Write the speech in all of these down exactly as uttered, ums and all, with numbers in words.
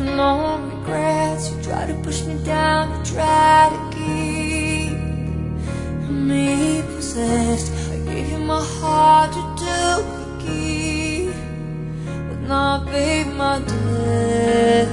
no regrets. You try to push me down, you try to keep me possessed. I gave you my heart to do a key, but now, babe, my dead.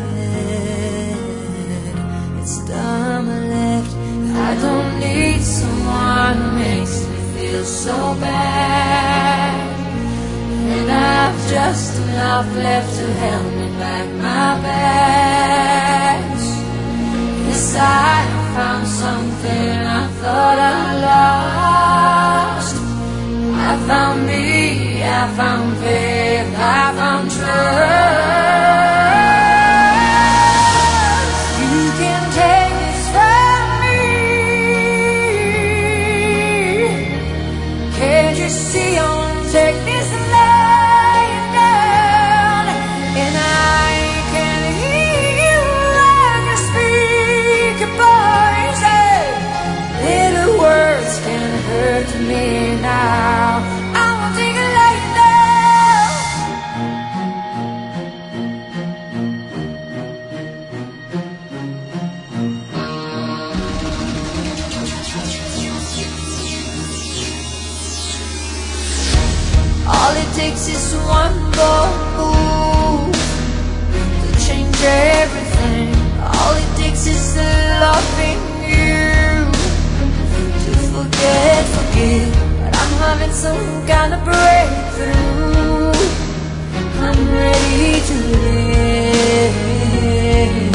It's time I left. I don't need someone who makes me feel so bad, and I've just enough left to help me back my best. Yes, I found something I thought I lost. I found me, I found faith, I found trust. You can take this from me. Can't you see I won't take this lying down? And I can hear you when you speak your voice. Little words can hurt me now. I won't take it lying down. All it takes is one move to change everything. All it takes is loving you to forget, forgive. But I'm having some kind of breakthrough. I'm ready to live.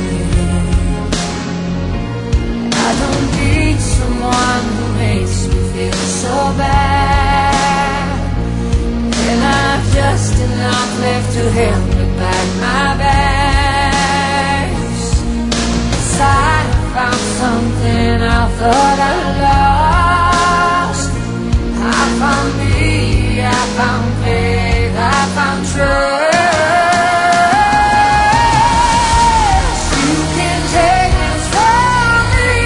I don't need someone who makes me feel so bad, and I've just enough left to help me back my bags. Yes, I found something I thought I lost. I found me, I found faith, I found trust. You can take this from me.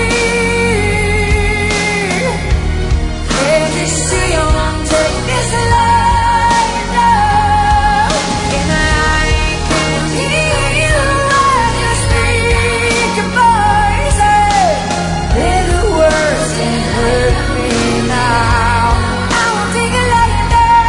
Can't you see I won't take this lying down? And I can hear you when you speak your voice. Little words can hurt me now. I won't take it lying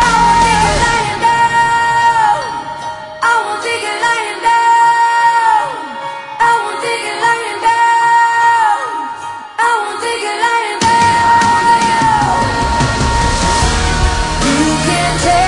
down. I won't take it lying down. I won't take it lying down. I won't take it lying down. I won't take it lying down. You can take